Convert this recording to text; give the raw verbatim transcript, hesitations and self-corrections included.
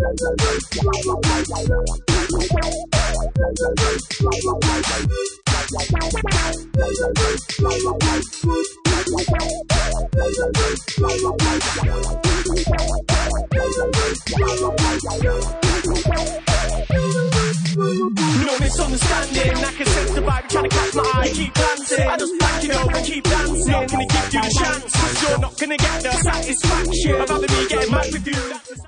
No misunderstanding, I can sense the vibe trying to catch my eye. Keep glancing, I just back it up and keep dancing. Not gonna give you the chance, 'cause you're not gonna get the satisfaction of having me getting mad with you.